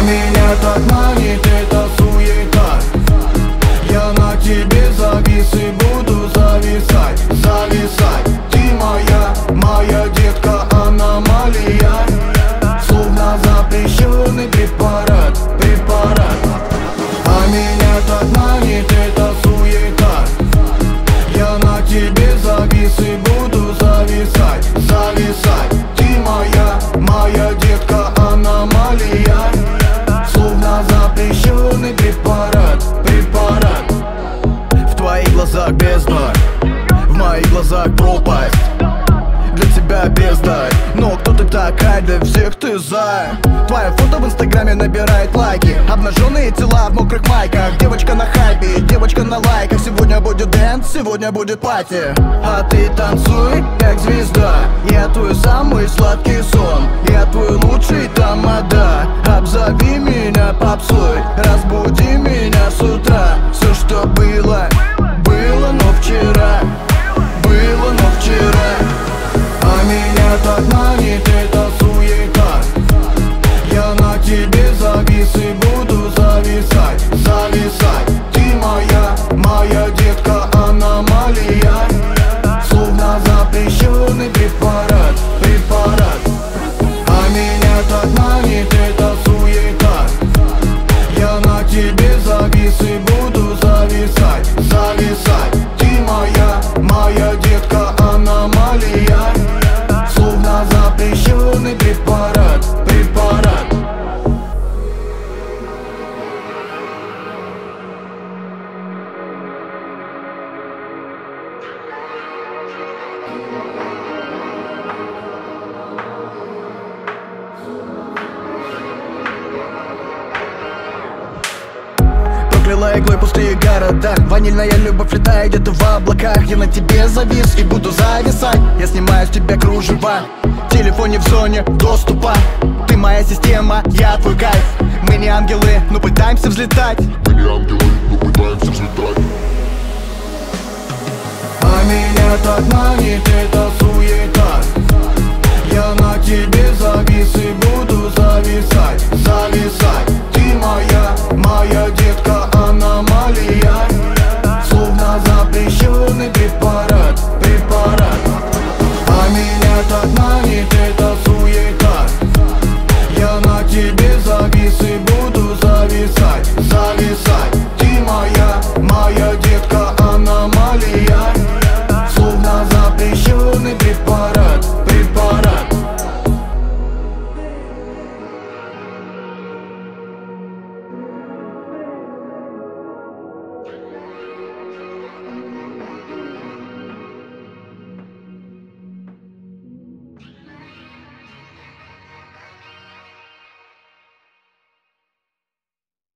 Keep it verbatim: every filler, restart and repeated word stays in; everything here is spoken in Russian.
А меня так манит эта суета. Я на тебе завис и буду зависать, зависать. Ты моя, моя детка, аномалия, словно запрещенный препарат, препарат. А меня так манит эта суета. Я на тебе завис и буду зависать, зависать. Ты моя, моя детка, аномалия, словно запрещенный препарат, препарат. В твоих глазах бездна, в моих глазах пропасть. Для тебя бездарь, но кто ты такая, для всех ты за. Твое фото в инстаграме набирает лайки, обнаженные тела в мокрых майках. Девочка на хайпе, девочка на лайках. Сегодня будет дэнс, сегодня будет пати. А ты танцуй, как звезда. Я твой самый сладкий сон, я твой лучший тамада. Обзови меня попсой, разбуди меня с утра. Все, что было, было, но вчера, было, но вчера. А меня так манит эта суета. Я на тебе завис и буду зависать, зависать. Ты моя, моя детка, аномалия, словно запрещенный препарат, препарат. А меня так манит эта суета. Я на тебе завис и буду зависать, зависать. Ты моя, моя детка, аномалия, словно запрещенный препарат, препарат. Прокляла иглой пустые города. Ванильная любовь летает где-то в облаках. Я на тебе завис и буду зависать. Я снимаю с тебя кружева, в телефоне в зоне доступа. Ты моя система, я твой кайф. Мы не ангелы, но пытаемся взлетать. Мы не ангелы, но пытаемся взлетать. А меня так манит эта суета. Я на тебе завис и